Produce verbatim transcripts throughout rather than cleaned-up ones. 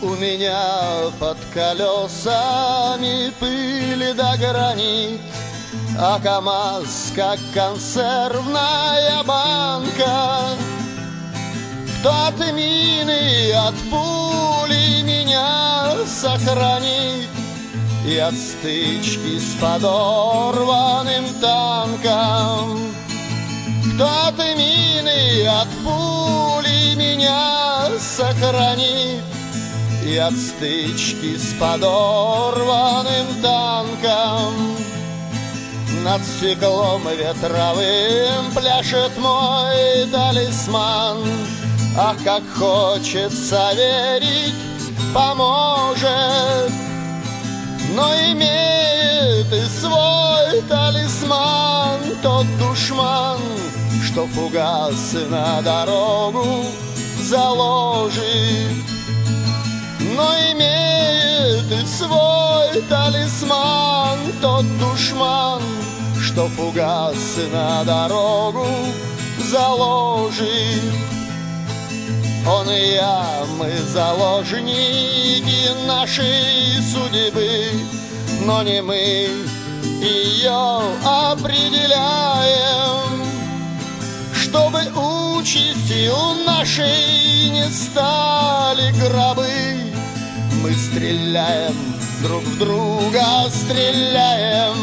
У меня под колесами пыли да гранит, а КамАЗ как консервная банка. Кто от мины, от пули меня сохранит и от стычки с подорванным танком. Кто от мины, от пули меня сохранит и от стычки с подорванным танком. Над стеклом ветровым пляшет мой талисман. Ах, как хочется верить, поможет. Но имеет и свой талисман тот душман, что фугасы на дорогу заложит. Но имеет и свой талисман тот душман, что фугасы на дорогу заложит. Он и я, мы заложники нашей судьбы, но не мы ее определяем. Чтобы участью нашей не стали гробы, мы стреляем, друг в друга стреляем.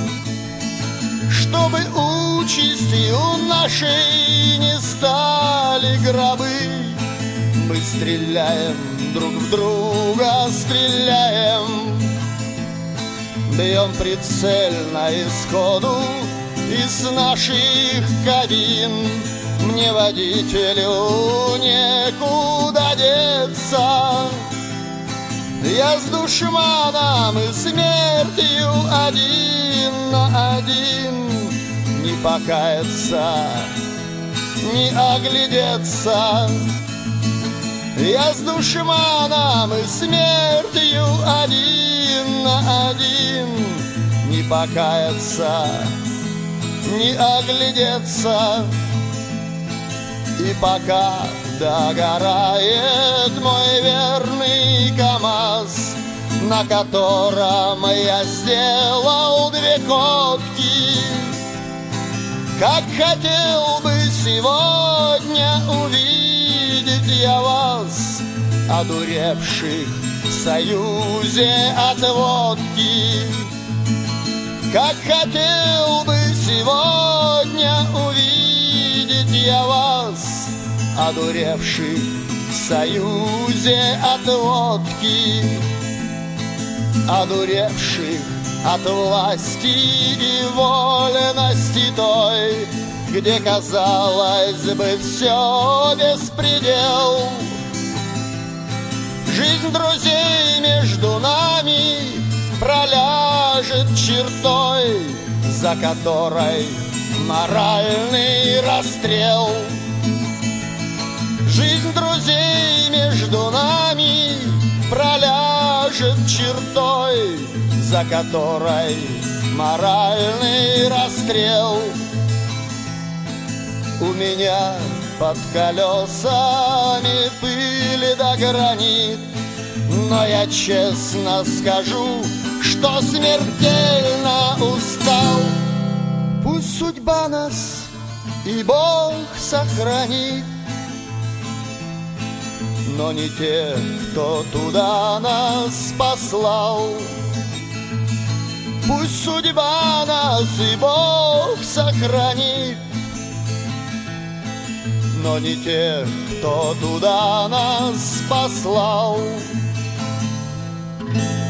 Чтобы участью нашей не стали гробы, мы стреляем, друг в друга стреляем. Бьем прицельно исходу из наших кабин. Мне, водителю, некуда деться. Я с душманом и смертью один на один. Не покаяться, не оглядеться. Я с душманом и смертью один на один. Не покаяться, не оглядеться. И пока догорает мой верный КамАЗ, на котором я сделал две ходки, как хотел бы сегодня увидеть я вас, одуревших в союзе от водки. Как хотел бы сегодня увидеть я вас, одуревших в союзе от водки. Одуревших от власти и вольности той, где, казалось бы, все беспредел. Жизнь друзей между нами проляжет чертой, за которой моральный расстрел. Жизнь друзей между нами проляжет чертой, за которой моральный расстрел. У меня под колесами пыли да гранит, но я честно скажу, что смертельно устал. Пусть судьба нас и Бог сохранит, но не те, кто туда нас послал. Пусть судьба нас и Бог сохранит, но не те, кто туда нас послал.